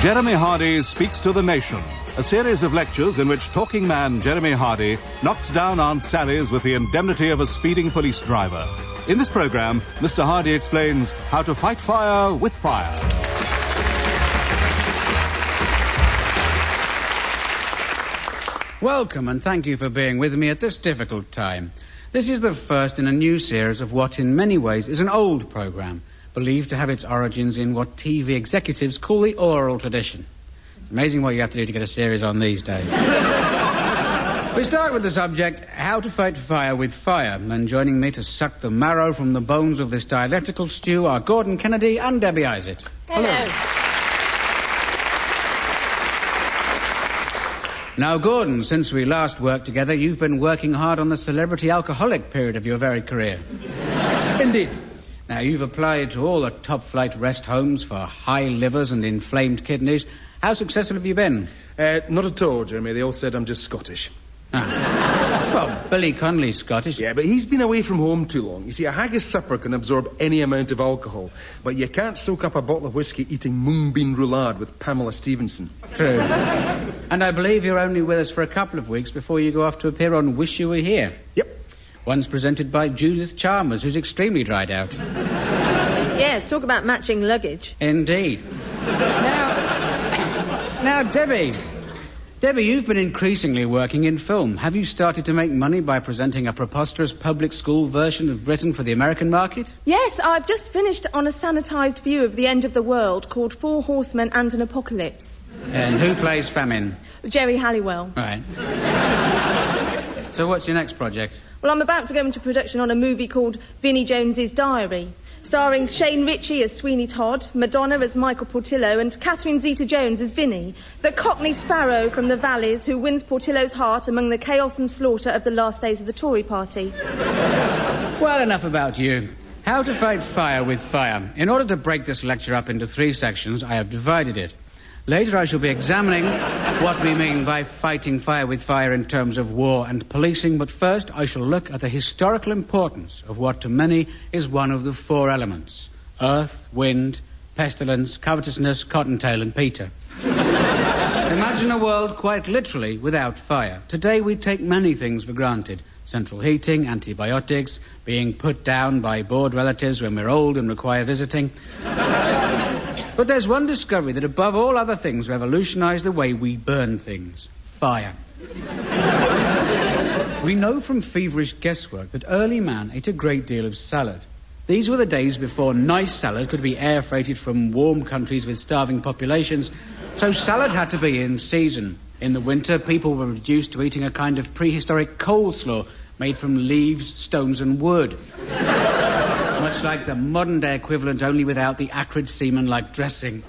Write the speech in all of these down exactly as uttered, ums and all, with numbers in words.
Jeremy Hardy Speaks to the Nation, a series of lectures in which talking man Jeremy Hardy knocks down Aunt Sally's with the indemnity of a speeding police driver. In this program, Mister Hardy explains how to fight fire with fire. Welcome, and thank you for being with me at this difficult time. This is the first in a new series of what in many ways is an old program, believed to have its origins in what T V executives call the oral tradition. It's amazing what you have to do to get a series on these days. We start with the subject, how to fight fire with fire. And joining me to suck the marrow from the bones of this dialectical stew are Gordon Kennedy and Debbie Isaac. Hello. Hello. Now, Gordon, since we last worked together, you've been working hard on the celebrity alcoholic period of your varied career. Indeed. Now, you've applied to all the top-flight rest homes for high livers and inflamed kidneys. How successful have you been? Uh, not at all, Jeremy. They all said I'm just Scottish. Ah. Well, Billy Connolly's Scottish. Yeah, but he's been away from home too long. You see, a haggis supper can absorb any amount of alcohol, but you can't soak up a bottle of whiskey eating moonbean roulade with Pamela Stevenson. True. And I believe you're only with us for a couple of weeks before you go off to appear on Wish You Were Here. Yep. One's presented by Judith Chalmers, who's extremely dried out. Yes, talk about matching luggage. Indeed. Now, now, Debbie... Debbie, you've been increasingly working in film. Have you started to make money by presenting a preposterous public school version of Britain for the American market? Yes, I've just finished on a sanitised view of the end of the world called Four Horsemen and an Apocalypse. And who plays Famine? Jerry Halliwell. Right. So what's your next project? Well, I'm about to go into production on a movie called Vinnie Jones's Diary, starring Shane Ritchie as Sweeney Todd, Madonna as Michael Portillo, and Catherine Zeta-Jones as Vinnie, the Cockney sparrow from the valleys who wins Portillo's heart among the chaos and slaughter of the last days of the Tory party. Well, enough about you. How to fight fire with fire. In order to break this lecture up into three sections, I have divided it. Later I shall be examining what we mean by fighting fire with fire in terms of war and policing, but first I shall look at the historical importance of what to many is one of the four elements: earth, wind, pestilence, covetousness, cottontail and Peter. Imagine a world quite literally without fire. Today we take many things for granted. Central heating, antibiotics, being put down by bored relatives when we're old and require visiting. But there's one discovery that above all other things revolutionised the way we burn things: fire. We know from feverish guesswork that early man ate a great deal of salad. These were the days before nice salad could be air freighted from warm countries with starving populations, so salad had to be in season. In the winter, people were reduced to eating a kind of prehistoric coleslaw made from leaves, stones and wood. Much like the modern-day equivalent, only without the acrid semen-like dressing.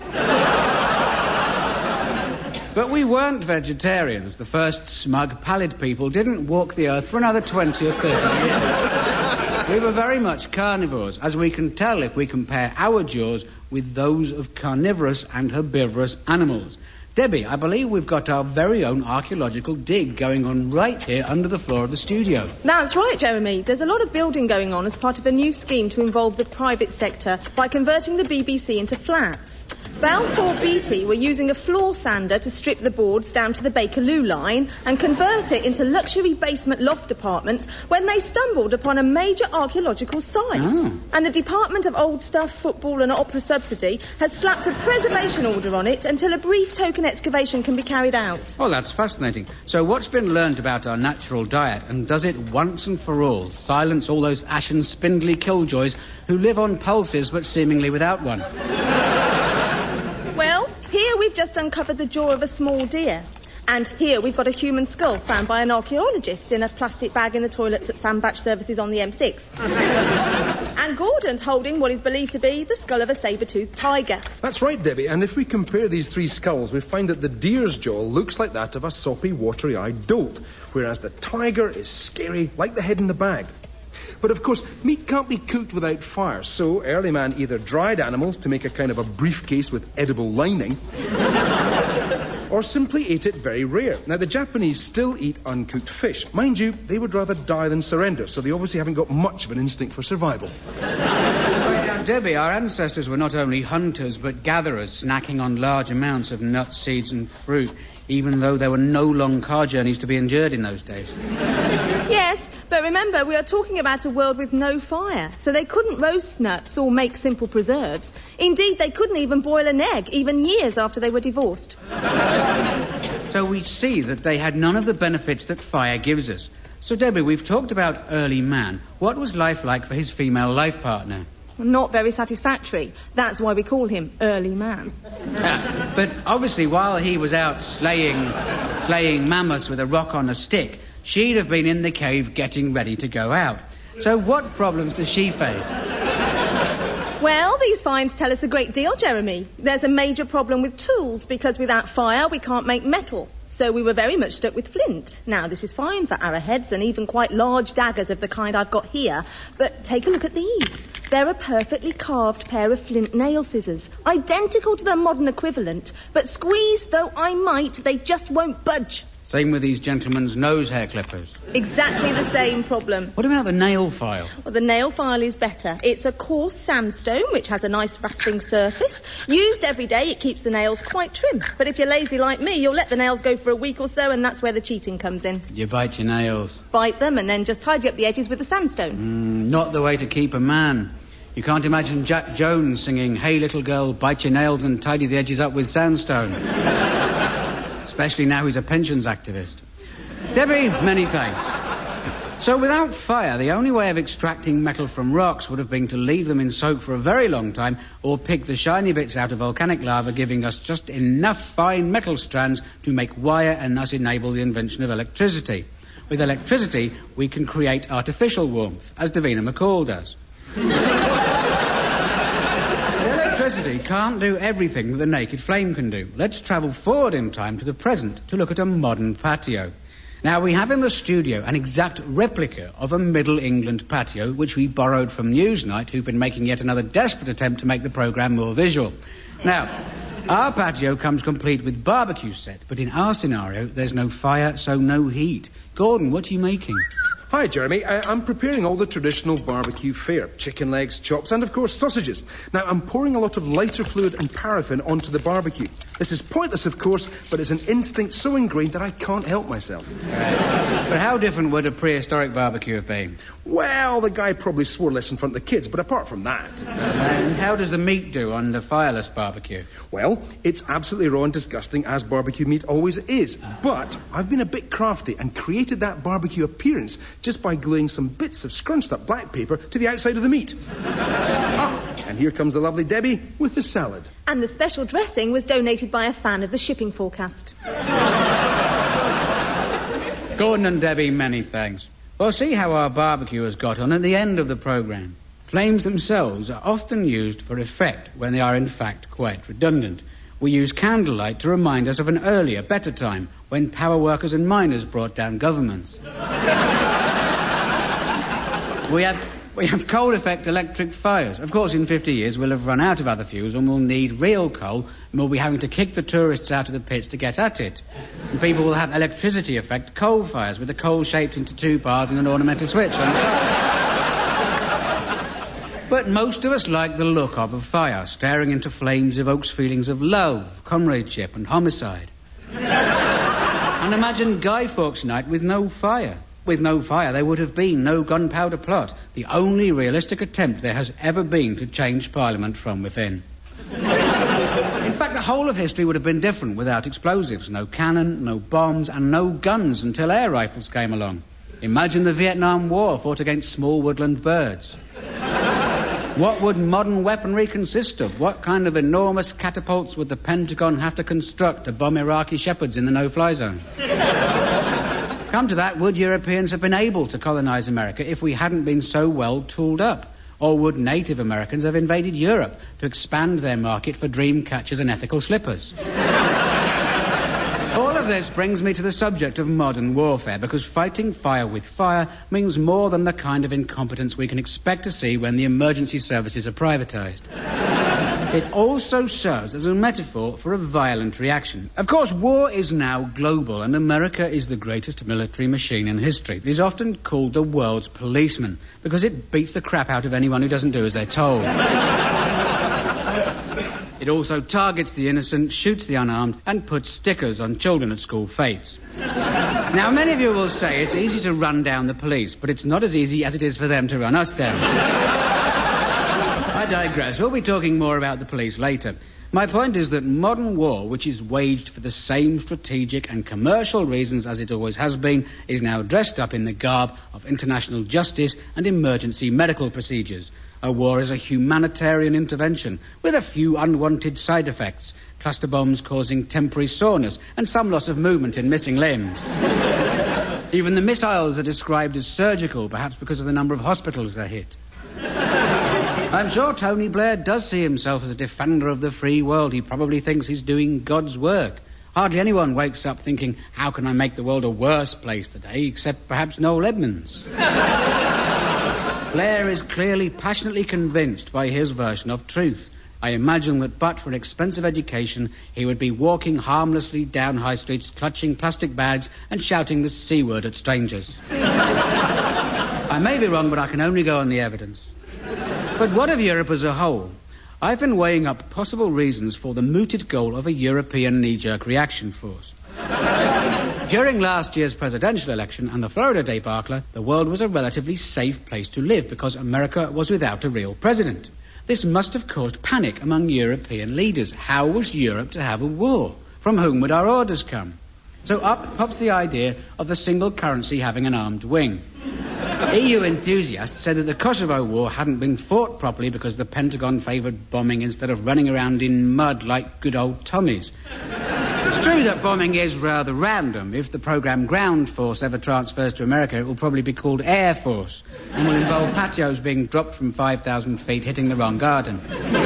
But we weren't vegetarians. The first smug, pallid people didn't walk the earth for another twenty or thirty years. We were very much carnivores, as we can tell if we compare our jaws with those of carnivorous and herbivorous animals. Debbie, I believe we've got our very own archaeological dig going on right here under the floor of the studio. That's right, Jeremy. There's a lot of building going on as part of a new scheme to involve the private sector by converting the B B C into flats. Balfour Beatty were using a floor sander to strip the boards down to the Bakerloo line and convert it into luxury basement loft apartments when they stumbled upon a major archaeological site. Oh. And the Department of Old Stuff, Football and Opera Subsidy has slapped a preservation order on it until a brief token excavation can be carried out. Well, that's fascinating. So what's been learned about our natural diet, and does it once and for all silence all those ashen, spindly killjoys who live on pulses but seemingly without one? Well, here we've just uncovered the jaw of a small deer. And here we've got a human skull found by an archaeologist in a plastic bag in the toilets at Sandbach Services on the M six. And Gordon's holding what is believed to be the skull of a saber-toothed tiger. That's right, Debbie, and if we compare these three skulls, we find that the deer's jaw looks like that of a soppy, watery-eyed dolt, whereas the tiger is scary, like the head in the bag. But of course, meat can't be cooked without fire, so early man either dried animals to make a kind of a briefcase with edible lining, or simply ate it very rare. Now, the Japanese still eat uncooked fish. Mind you, they would rather die than surrender, so they obviously haven't got much of an instinct for survival. Now, Now, Debbie, our ancestors were not only hunters but gatherers, snacking on large amounts of nuts, seeds and fruit, even though there were no long car journeys to be endured in those days. Yes, but remember, we are talking about a world with no fire, so they couldn't roast nuts or make simple preserves. Indeed, they couldn't even boil an egg, even years after they were divorced. So we see that they had none of the benefits that fire gives us. So, Debbie, we've talked about early man. What was life like for his female life partner? Not very satisfactory. That's why we call him early man. Uh, but obviously, while he was out slaying, slaying mammoths with a rock on a stick, she'd have been in the cave getting ready to go out. So what problems does she face? Well, these finds tell us a great deal, Jeremy. There's a major problem with tools, because without fire we can't make metal. So we were very much stuck with flint. Now, this is fine for arrowheads and even quite large daggers of the kind I've got here. But take a look at these. They're a perfectly carved pair of flint nail scissors, identical to their modern equivalent. But squeeze though I might, they just won't budge. Same with these gentlemen's nose hair clippers. Exactly the same problem. What about the nail file? Well, the nail file is better. It's a coarse sandstone, which has a nice rasping surface. Used every day, it keeps the nails quite trim. But if you're lazy like me, you'll let the nails go for a week or so, and that's where the cheating comes in. You bite your nails. Bite them and then just tidy up the edges with the sandstone. Mm, not the way to keep a man. You can't imagine Jack Jones singing, "Hey, little girl, bite your nails and tidy the edges up with sandstone." Especially now he's a pensions activist. Debbie, many thanks. So without fire, the only way of extracting metal from rocks would have been to leave them in soak for a very long time, or pick the shiny bits out of volcanic lava, giving us just enough fine metal strands to make wire and thus enable the invention of electricity. With electricity, we can create artificial warmth, as Davina McCall does. Electricity can't do everything that the naked flame can do. Let's travel forward in time to the present to look at a modern patio. Now, we have in the studio an exact replica of a Middle England patio, which we borrowed from Newsnight, who've been making yet another desperate attempt to make the programme more visual. Now, our patio comes complete with barbecue set, but in our scenario, there's no fire, so no heat. Gordon, what are you making? Hi, Jeremy. I, I'm preparing all the traditional barbecue fare. Chicken legs, chops, and, of course, sausages. Now, I'm pouring a lot of lighter fluid and paraffin onto the barbecue. This is pointless, of course, but it's an instinct so ingrained that I can't help myself. Right. But how different would a prehistoric barbecue have been? Well, the guy probably swore less in front of the kids, but apart from that... And how does the meat do on the fireless barbecue? Well, it's absolutely raw and disgusting, as barbecue meat always is. But I've been a bit crafty and created that barbecue appearance just by gluing some bits of scrunched up black paper to the outside of the meat. Ah, and here comes the lovely Debbie with the salad. And the special dressing was donated by a fan of the shipping forecast. Gordon and Debbie, many thanks. We'll see how our barbecue has got on at the end of the programme. Flames themselves are often used for effect when they are in fact quite redundant. We use candlelight to remind us of an earlier, better time when power workers and miners brought down governments. we have we have coal-effect electric fires. Of course, in fifty years we'll have run out of other fuels and we'll need real coal, and we'll be having to kick the tourists out of the pits to get at it. And people will have electricity effect coal fires with the coal shaped into two bars and an ornamental switch. But most of us like the look of a fire. Staring into flames evokes feelings of love, comradeship and homicide. And imagine Guy Fawkes Night with no fire. With no fire, there would have been no gunpowder plot, the only realistic attempt there has ever been to change Parliament from within. In fact, the whole of history would have been different without explosives. No cannon, no bombs, and no guns until air rifles came along. Imagine the Vietnam War fought against small woodland birds. What would modern weaponry consist of? What kind of enormous catapults would the Pentagon have to construct to bomb Iraqi shepherds in the no-fly zone? Come to that, would Europeans have been able to colonize America if we hadn't been so well tooled up? Or would Native Americans have invaded Europe to expand their market for dream catchers and ethical slippers? All of this brings me to the subject of modern warfare, because fighting fire with fire means more than the kind of incompetence we can expect to see when the emergency services are privatised. It also serves as a metaphor for a violent reaction. Of course, war is now global, and America is the greatest military machine in history. It is often called the world's policeman because it beats the crap out of anyone who doesn't do as they're told. It also targets the innocent, shoots the unarmed, and puts stickers on children at school fetes. Now, many of you will say it's easy to run down the police, but it's not as easy as it is for them to run us down. I digress. We'll be talking more about the police later. My point is that modern war, which is waged for the same strategic and commercial reasons as it always has been, is now dressed up in the garb of international justice and emergency medical procedures. A war is a humanitarian intervention with a few unwanted side effects. Cluster bombs causing temporary soreness and some loss of movement in missing limbs. Even the missiles are described as surgical, perhaps because of the number of hospitals they hit. I'm sure Tony Blair does see himself as a defender of the free world. He probably thinks he's doing God's work. Hardly anyone wakes up thinking, how can I make the world a worse place today, except perhaps Noel Edmonds. Blair is clearly passionately convinced by his version of truth. I imagine that but for an expensive education, he would be walking harmlessly down high streets, clutching plastic bags and shouting the C word at strangers. I may be wrong, but I can only go on the evidence. But what of Europe as a whole? I've been weighing up possible reasons for the mooted goal of a European knee-jerk reaction force. During last year's presidential election and the Florida debacle, the world was a relatively safe place to live because America was without a real president. This must have caused panic among European leaders. How was Europe to have a war? From whom would our orders come? So up pops the idea of the single currency having an armed wing. E U enthusiasts said that the Kosovo War hadn't been fought properly because the Pentagon favoured bombing instead of running around in mud like good old Tommies. It's true that bombing is rather random. If the programme Ground Force ever transfers to America, it will probably be called Air Force and will involve patios being dropped from five thousand feet hitting the wrong garden.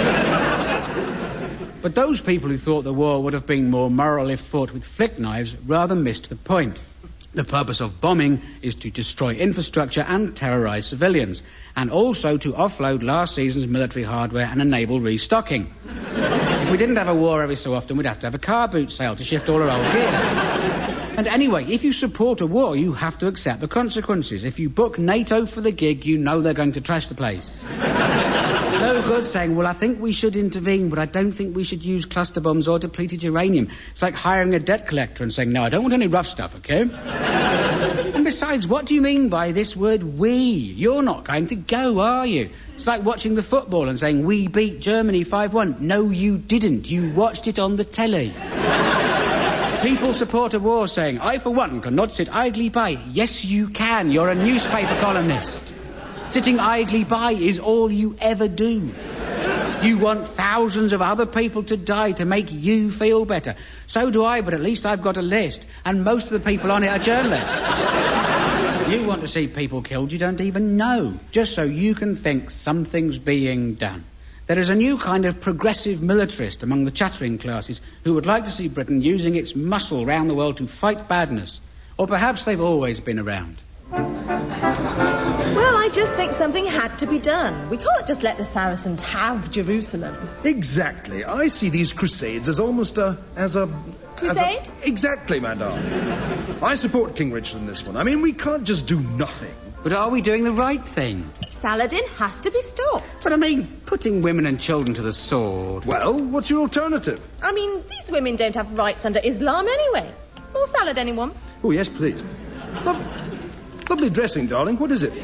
But those people who thought the war would have been more moral if fought with flick knives rather missed the point. The purpose of bombing is to destroy infrastructure and terrorise civilians, and also to offload last season's military hardware and enable restocking. If we didn't have a war every so often, we'd have to have a car boot sale to shift all our old gear. And anyway, if you support a war, you have to accept the consequences. If you book NATO for the gig, you know they're going to trash the place. No good saying, well, I think we should intervene, but I don't think we should use cluster bombs or depleted uranium. It's like hiring a debt collector and saying, no, I don't want any rough stuff, okay? And besides, what do you mean by this word we? You're not going to go, are you? It's like watching the football and saying, we beat Germany five one. No, you didn't. You watched it on the telly. People support a war saying, I, for one, cannot sit idly by. Yes, you can. You're a newspaper columnist. Sitting idly by is all you ever do. You want thousands of other people to die to make you feel better. So do I, but at least I've got a list. And most of the people on it are journalists. You want to see people killed you don't even know, just so you can think something's being done. There is a new kind of progressive militarist among the chattering classes who would like to see Britain using its muscle round the world to fight badness. Or perhaps they've always been around. Well, I just think something had to be done. We can't just let the Saracens have Jerusalem. Exactly. I see these crusades as almost a... as a... Crusade? As a, exactly, my darling. I support King Richard in this one. I mean, we can't just do nothing. But are we doing the right thing? Saladin has to be stopped. But I mean, putting women and children to the sword. Well, what's your alternative? I mean, these women don't have rights under Islam anyway. More salad, anyone? Oh, yes, please. Lo- lovely dressing, darling. What is it?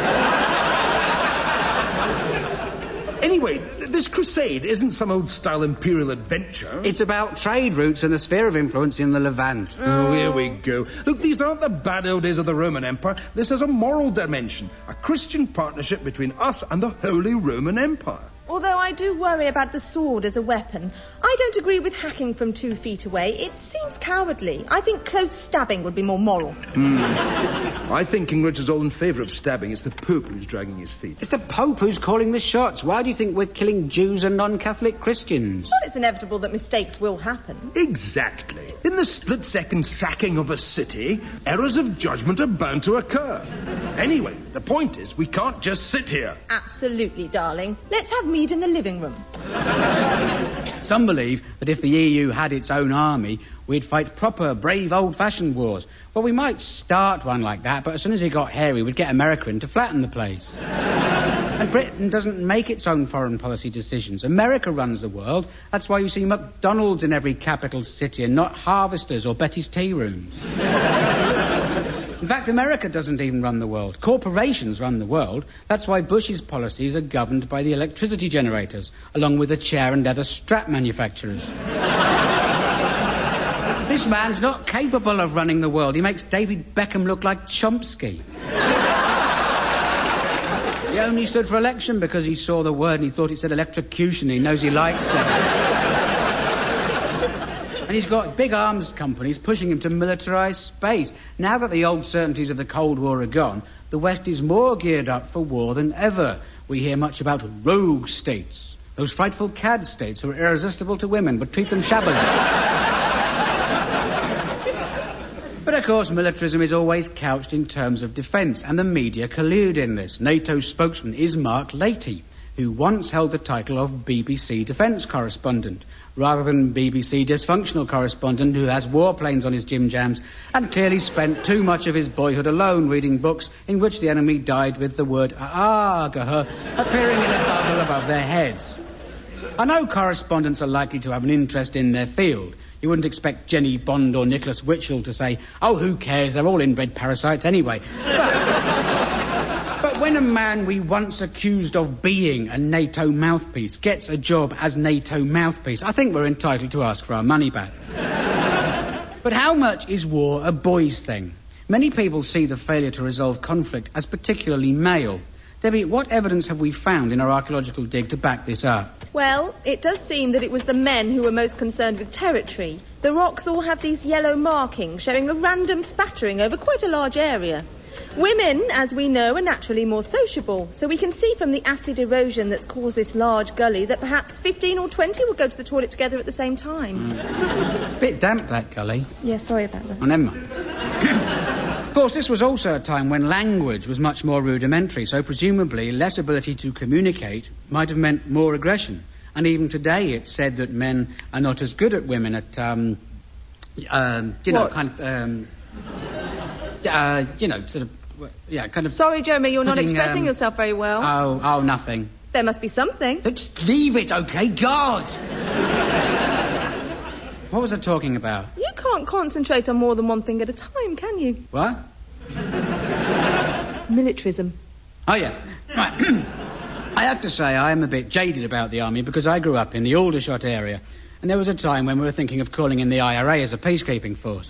Anyway, this crusade isn't some old-style imperial adventure. It's about trade routes and the sphere of influence in the Levant. Oh, here we go. Look, these aren't the bad old days of the Roman Empire. This has a moral dimension, a Christian partnership between us and the Holy Roman Empire. Although I do worry about the sword as a weapon. I don't agree with hacking from two feet away. It seems cowardly. I think close stabbing would be more moral. Mm. I think King Richard's all in favour of stabbing. It's the Pope who's dragging his feet. It's the Pope who's calling the shots. Why do you think we're killing Jews and non-Catholic Christians? Well, it's inevitable that mistakes will happen. Exactly. In the split-second sacking of a city, errors of judgment are bound to occur. Anyway, the point is, we can't just sit here. Absolutely, darling. Let's have mead in the living room. Some believe that if the E U had its own army, we'd fight proper, brave, old-fashioned wars. Well, we might start one like that, but as soon as it got hairy, we'd get America in to flatten the place. And Britain doesn't make its own foreign policy decisions. America runs the world. That's why you see McDonald's in every capital city and not Harvesters or Betty's Tea Rooms. In fact, America doesn't even run the world. Corporations run the world. That's why Bush's policies are governed by the electricity generators, along with the chair and leather strap manufacturers. This man's not capable of running the world. He makes David Beckham look like Chomsky. He only stood for election because he saw the word and he thought it said electrocution. He knows he likes that. And he's got big arms companies pushing him to militarise space. Now that the old certainties of the Cold War are gone, the West is more geared up for war than ever. We hear much about rogue states, those frightful cad states who are irresistible to women but treat them shabbily. But, of course, militarism is always couched in terms of defence, and the media collude in this. NATO's spokesman is Mark Leahy, who once held the title of B B C defence correspondent, rather than B B C dysfunctional correspondent who has warplanes on his gym jams and clearly spent too much of his boyhood alone reading books in which the enemy died with the word "aagaha" appearing in a bubble above their heads. I know correspondents are likely to have an interest in their field. You wouldn't expect Jenny Bond or Nicholas Witchell to say, "Oh, who cares, they're all inbred parasites anyway." But, but when a man we once accused of being a NATO mouthpiece gets a job as NATO mouthpiece, I think we're entitled to ask for our money back. But how much is war a boys' thing? Many people see the failure to resolve conflict as particularly male. Debbie, what evidence have we found in our archaeological dig to back this up? Well, it does seem that it was the men who were most concerned with territory. The rocks all have these yellow markings showing a random spattering over quite a large area. Women, as we know, are naturally more sociable, so we can see from the acid erosion that's caused this large gully that perhaps fifteen or twenty would go to the toilet together at the same time. Mm. It's a bit damp, that gully. Yeah, sorry about that. Oh, never mind. Of course, this was also a time when language was much more rudimentary, so presumably less ability to communicate might have meant more aggression. And even today it's said that men are not as good at women at, um, um, you know, what? kind of, um, uh, you know, sort of, yeah, kind of... Sorry, Jeremy, you're putting, not expressing um, yourself very well. Oh, oh, nothing. There must be something. Just leave it, OK? God! What was I talking about? You can't concentrate on more than one thing at a time, can you? What? Militarism. Oh, yeah. Right. I have to say I am a bit jaded about the army because I grew up in the Aldershot area and there was a time when we were thinking of calling in the I R A as a peacekeeping force.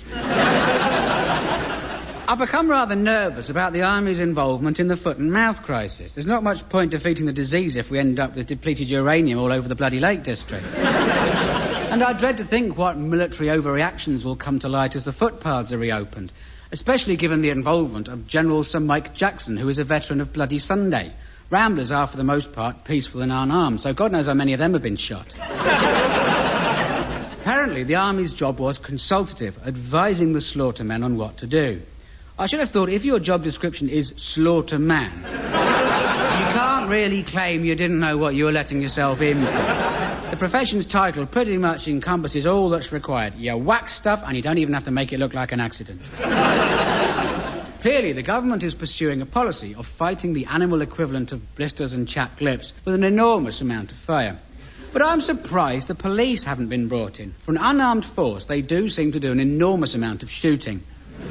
I've become rather nervous about the army's involvement in the foot and mouth crisis. There's not much point defeating the disease if we end up with depleted uranium all over the bloody Lake District. And I dread to think what military overreactions will come to light as the footpaths are reopened, especially given the involvement of General Sir Mike Jackson, who is a veteran of Bloody Sunday. Ramblers are, for the most part, peaceful and unarmed, so God knows how many of them have been shot. Apparently, the Army's job was consultative, advising the slaughtermen on what to do. I should have thought if your job description is slaughterman, you can't really claim you didn't know what you were letting yourself in for. The profession's title pretty much encompasses all that's required. You whack stuff and you don't even have to make it look like an accident. Clearly, the government is pursuing a policy of fighting the animal equivalent of blisters and chapped lips with an enormous amount of fire. But I'm surprised the police haven't been brought in. For an unarmed force, they do seem to do an enormous amount of shooting.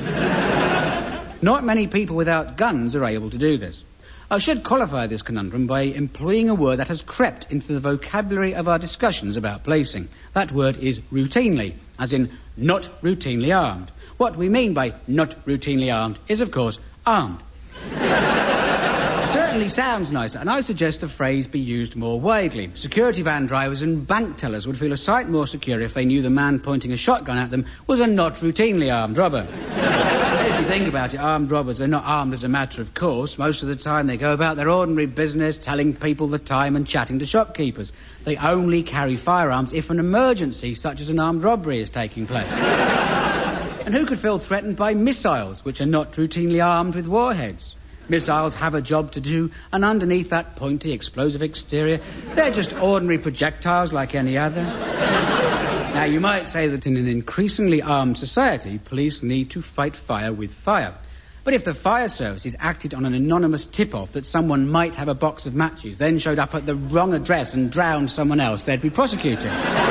Not many people without guns are able to do this. I should qualify this conundrum by employing a word that has crept into the vocabulary of our discussions about placing. That word is routinely, as in not routinely armed. What we mean by not routinely armed is, of course, armed. It certainly sounds nicer, and I suggest the phrase be used more widely. Security van drivers and bank tellers would feel a sight more secure if they knew the man pointing a shotgun at them was a not routinely armed robber. If you think about it, armed robbers are not armed as a matter of course. Most of the time they go about their ordinary business, telling people the time and chatting to shopkeepers. They only carry firearms if an emergency, such as an armed robbery, is taking place. And who could feel threatened by missiles, which are not routinely armed with warheads? Missiles have a job to do, and underneath that pointy, explosive exterior, they're just ordinary projectiles like any other. Now, you might say that in an increasingly armed society, police need to fight fire with fire. But if the fire services acted on an anonymous tip-off that someone might have a box of matches, then showed up at the wrong address and drowned someone else, they'd be prosecuted.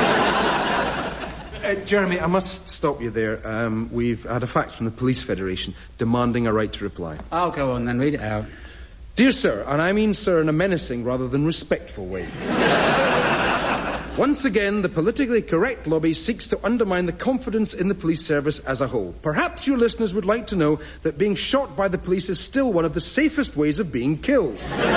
Uh, Jeremy, I must stop you there. Um, we've had a fax from the Police Federation demanding a right to reply. I'll go on then, read it out. Dear sir, and I mean sir in a menacing rather than respectful way. Once again, the politically correct lobby seeks to undermine the confidence in the police service as a whole. Perhaps your listeners would like to know that being shot by the police is still one of the safest ways of being killed.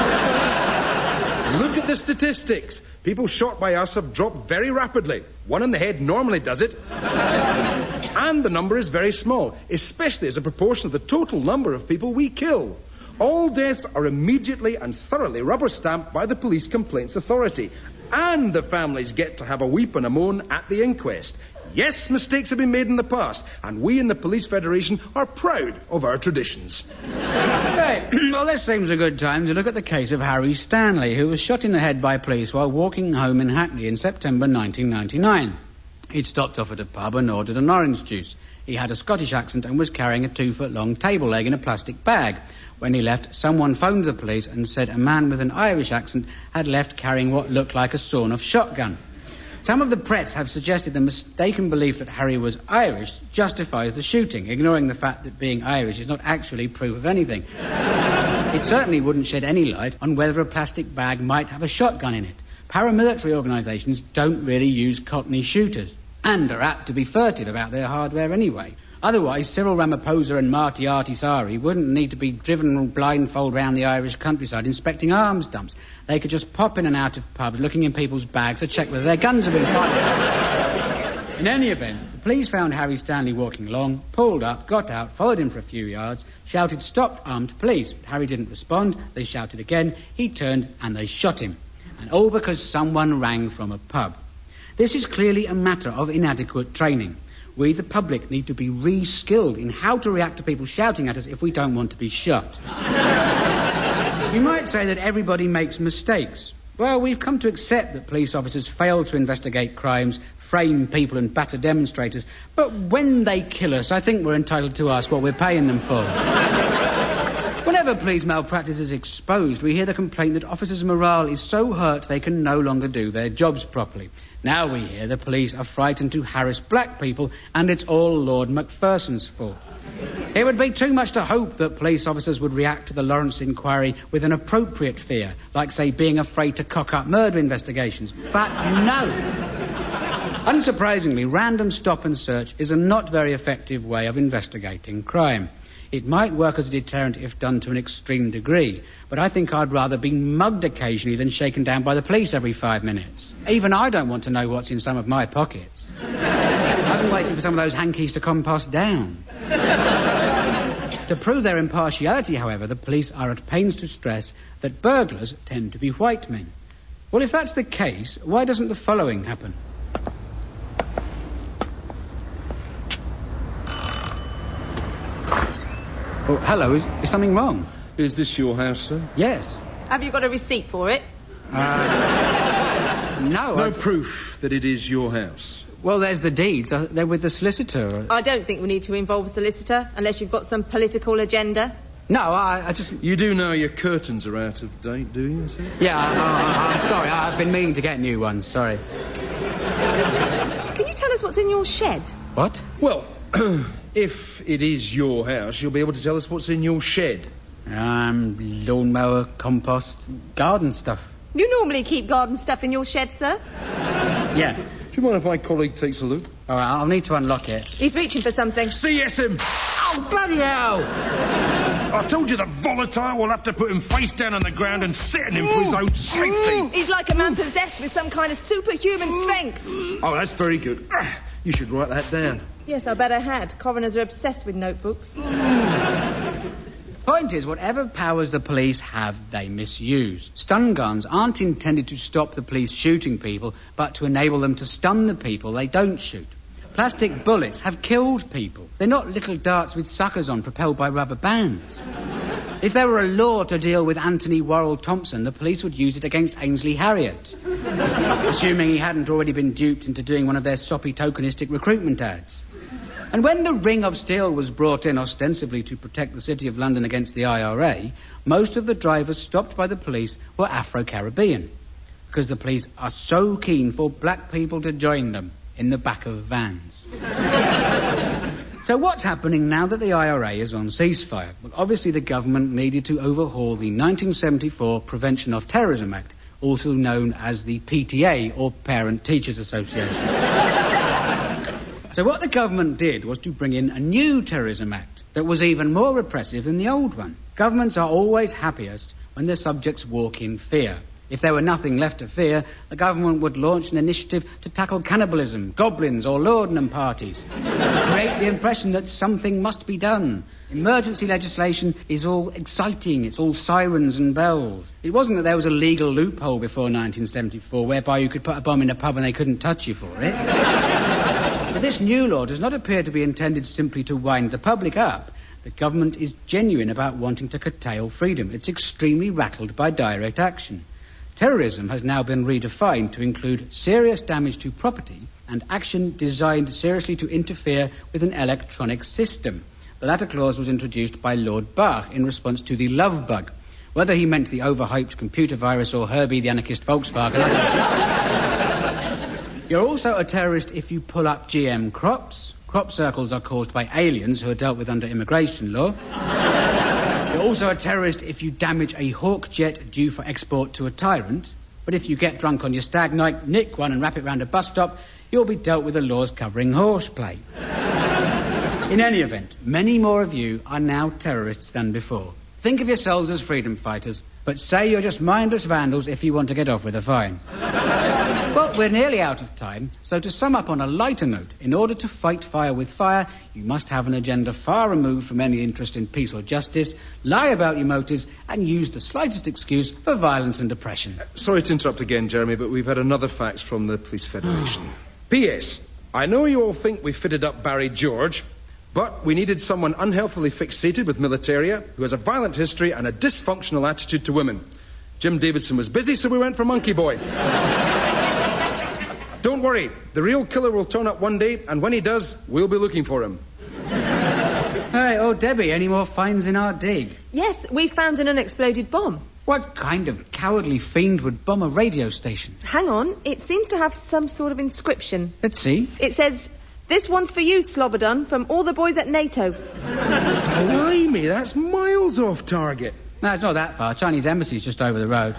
Look at the statistics. People shot by us have dropped very rapidly. One in the head normally does it. And the number is very small, especially as a proportion of the total number of people we kill. All deaths are immediately and thoroughly rubber-stamped by the Police Complaints Authority. And the families get to have a weep and a moan at the inquest. Yes, mistakes have been made in the past, and we in the Police Federation are proud of our traditions. Right. Well, this seems a good time to look at the case of Harry Stanley, who was shot in the head by police while walking home in Hackney in September nineteen ninety-nine. He'd stopped off at a pub and ordered an orange juice. He had a Scottish accent and was carrying a two-foot-long table leg in a plastic bag. When he left, someone phoned the police and said a man with an Irish accent had left carrying what looked like a sawn-off shotgun. Some of the press have suggested the mistaken belief that Harry was Irish justifies the shooting, ignoring the fact that being Irish is not actually proof of anything. It certainly wouldn't shed any light on whether a plastic bag might have a shotgun in it. Paramilitary organisations don't really use Cockney shooters, and are apt to be furtive about their hardware anyway. Otherwise, Cyril Ramaphosa and Marty Ahtisaari wouldn't need to be driven blindfold round the Irish countryside inspecting arms dumps. They could just pop in and out of pubs looking in people's bags to check whether their guns have been fired. In any event, the police found Harry Stanley walking along, pulled up, got out, followed him for a few yards, shouted, "Stop, armed police." Harry didn't respond. They shouted again. He turned and they shot him. And all because someone rang from a pub. This is clearly a matter of inadequate training. We, the public, need to be re-skilled in how to react to people shouting at us if we don't want to be shot. You might say that everybody makes mistakes. Well, we've come to accept that police officers fail to investigate crimes, frame people and batter demonstrators, but when they kill us, I think we're entitled to ask what we're paying them for. Whenever police malpractice is exposed, we hear the complaint that officers' morale is so hurt they can no longer do their jobs properly. Now we hear the police are frightened to harass black people, and it's all Lord Macpherson's fault. It would be too much to hope that police officers would react to the Lawrence inquiry with an appropriate fear, like, say, being afraid to cock up murder investigations. But no. Unsurprisingly, random stop and search is a not very effective way of investigating crime. It might work as a deterrent if done to an extreme degree, but I think I'd rather be mugged occasionally than shaken down by the police every five minutes. Even I don't want to know what's in some of my pockets. I've been waiting for some of those hankies to compost down. To prove their impartiality, however, the police are at pains to stress that burglars tend to be white men. Well, if that's the case, why doesn't the following happen? Oh, hello, is, is something wrong? Is this your house, sir? Yes. Have you got a receipt for it? Uh, no. No I'd... proof that it is your house? Well, there's the deeds. Uh, they're with the solicitor. I don't think we need to involve a solicitor unless you've got some political agenda. No, I, I just... You do know your curtains are out of date, do you, sir? Yeah, I, I, I'm sorry. I've been meaning to get new ones. Sorry. Can you tell us what's in your shed? What? Well... If it is your house, you'll be able to tell us what's in your shed. Um, lawnmower, compost, garden stuff. You normally keep garden stuff in your shed, sir? Yeah. Do you mind if my colleague takes a look? All right, I'll need to unlock it. He's reaching for something. C S him! Oh, bloody hell! I told you the volatile will have to put him face down on the ground and sit on him for his own safety. He's like a man possessed with some kind of superhuman strength. Oh, that's very good. You should write that down. Yes, I bet I had. Coroners are obsessed with notebooks. Point is, whatever powers the police have, they misuse. Stun guns aren't intended to stop the police shooting people, but to enable them to stun the people they don't shoot. Plastic bullets have killed people. They're not little darts with suckers on propelled by rubber bands. If there were a law to deal with Anthony Worrell Thompson, the police would use it against Ainsley Harriott, assuming he hadn't already been duped into doing one of their soppy tokenistic recruitment ads. And when the Ring of Steel was brought in ostensibly to protect the City of London against the I R A, most of the drivers stopped by the police were Afro-Caribbean, because the police are so keen for black people to join them in the back of vans. So what's happening now that the I R A is on ceasefire? Well, obviously the government needed to overhaul the nineteen seventy-four Prevention of Terrorism Act, also known as the P T A, or Parent Teachers Association. So what the government did was to bring in a new terrorism act that was even more repressive than the old one. Governments are always happiest when their subjects walk in fear. If there were nothing left to fear, the government would launch an initiative to tackle cannibalism, goblins or laudanum parties. Create the impression that something must be done. Emergency legislation is all exciting, it's all sirens and bells. It wasn't that there was a legal loophole before nineteen seventy-four whereby you could put a bomb in a pub and they couldn't touch you for it. But this new law does not appear to be intended simply to wind the public up. The government is genuine about wanting to curtail freedom. It's extremely rattled by direct action. Terrorism has now been redefined to include serious damage to property and action designed seriously to interfere with an electronic system. The latter clause was introduced by Lord Bach in response to the love bug. Whether he meant the overhyped computer virus or Herbie the anarchist Volkswagen, I don't know. You're also a terrorist if you pull up G M crops. Crop circles are caused by aliens who are dealt with under immigration law. You're also a terrorist if you damage a Hawk jet due for export to a tyrant. But if you get drunk on your stag night, nick one and wrap it round a bus stop, you'll be dealt with the laws covering horseplay. In any event, many more of you are now terrorists than before. Think of yourselves as freedom fighters, but say you're just mindless vandals if you want to get off with a fine. Well, we're nearly out of time, so to sum up on a lighter note, in order to fight fire with fire, you must have an agenda far removed from any interest in peace or justice, lie about your motives, and use the slightest excuse for violence and oppression. Uh, sorry to interrupt again, Jeremy, but we've had another fax from the Police Federation. P S. I know you all think we fitted up Barry George, but we needed someone unhealthily fixated with militaria, who has a violent history and a dysfunctional attitude to women. Jim Davidson was busy, so we went for Monkey Boy. Don't worry, the real killer will turn up one day, and when he does, we'll be looking for him. Hey, oh, Debbie, any more finds in our dig? Yes, we found an unexploded bomb. What kind of cowardly fiend would bomb a radio station? Hang on, it seems to have some sort of inscription. Let's see. It says, "This one's for you, Slobodan, from all the boys at NATO." Blimey, that's miles off target. No, it's not that far. Chinese embassy's just over the road.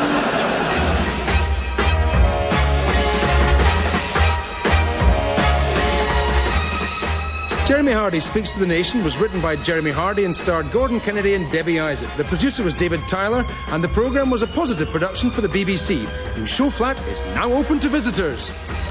Jeremy Hardy Speaks to the Nation was written by Jeremy Hardy and starred Gordon Kennedy and Debbie Isaac. The producer was David Tyler, and the programme was a positive production for the B B C, whose show flat is now open to visitors.